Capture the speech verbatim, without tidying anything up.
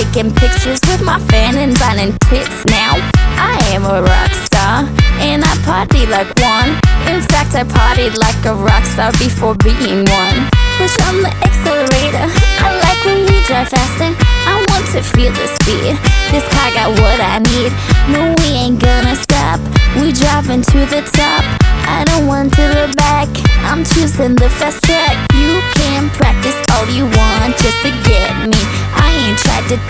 taking pictures with my fan and signing tits. Now I am a rock star, and I party like one. In fact, I partied like a rock star before being one. Push on the accelerator, I like when we drive faster. I want to feel the speed, this car got what I need. No, we ain't gonna stop, we driving to the top. I don't want to look back, I'm choosing the fast track. You can practice all you want just to get me. I ain't tried to